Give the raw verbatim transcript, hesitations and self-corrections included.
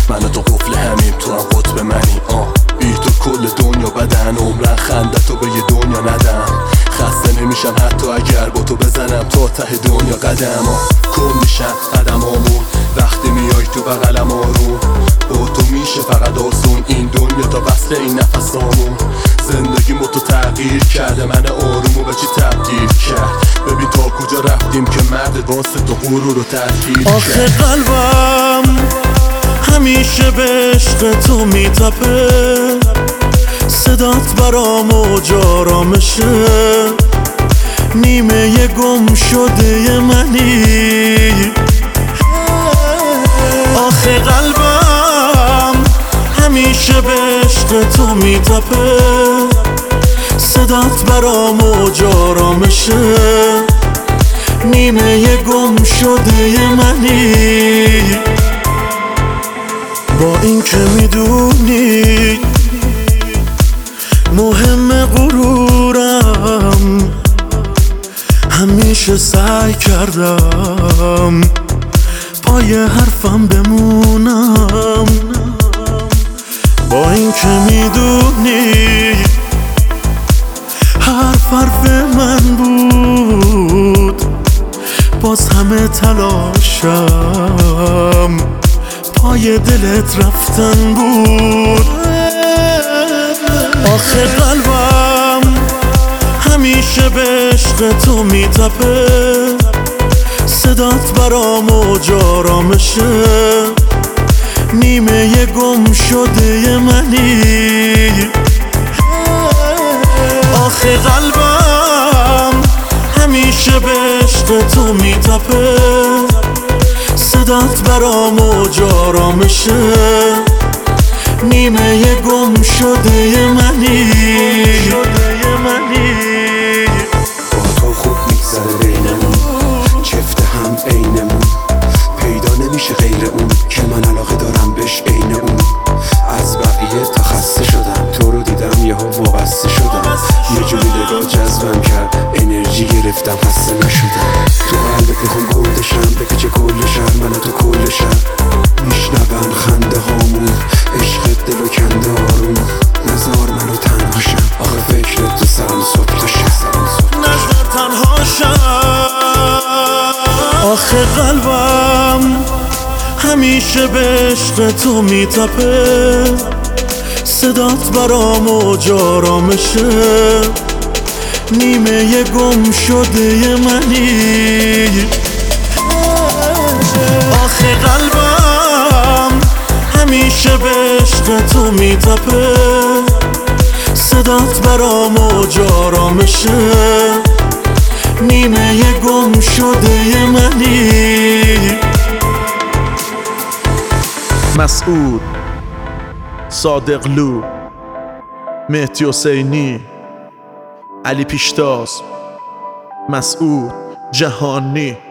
من و تو قفل همیم، تو هم قطب منی. آه بی تو کل دنیا بدن، عمرن خنده تو به یه دنیا ندم. خسته نمیشم حتی اگر با تو بزنم تا ته دنیا قدم. آه کن میشن قدمامون وقتی میای تو بغلم، آروم با تو میشه فقط آسون این دنیا تا وصل این نفسامون. زندگی ما تو تغییر کرده، من آرومو به چی تبدیل کرد. ببین تا کجا رفتیم که مرد واسه تو غرور رو تحقیر کرد. آخه قلبم همیشه به عشق تو میتپه، صدات برام موج آرامشه، نیمه گم شده منی. آخه قلبم همیشه به عشق تو میتپه، صدات برام موج آرامشه، نیمه گم شده منی. با این که میدونی مهم غرورم، همیشه سعی کردم پای حرفم بمونم. با این که میدونی حرف حرف من بود، باز همه تلاشم پای دلت رفتن بود. آخه قلبم همیشه به عشق تو میتپه، صدات برام موج آرامشه، نیمه گم شده منی. آخه قلبم همیشه به عشق تو میتپه، صدات برام موج آرامشه، نیمه گم شده منی. با تو خوب میگذره بینمون، چفته هم عینمون، پیدا نمیشه غیر اون که من علاقه دارم بهش عین اون. از بقیه تا خسته شدم، تو رو دیدم یهو وابسته شدم، یه جوری نگاه جذبم کرد، انرژی گرفتم خسته نشدم. تو قلبت میخوام گودشم، بپیچه کل شهر من تو کل شهر، میشنون خنده هامون، عشق دلو کنده آروم. نزار منو تنها شم، آخه فکرت تو سرم صبح تا شب، نزار تنها شم. آخه قلبم همیشه به عشق تو میتپه، صدات برام موج آرامشه، نیمه گم شده منی. آخه قلبم همیشه به عشق تو میتپه، صدات برام موج آرامشه، نیمه گم شده منی. مسعود، صادقلو، مهدی حسینی، علی پیشتاز، مسعود جهانی.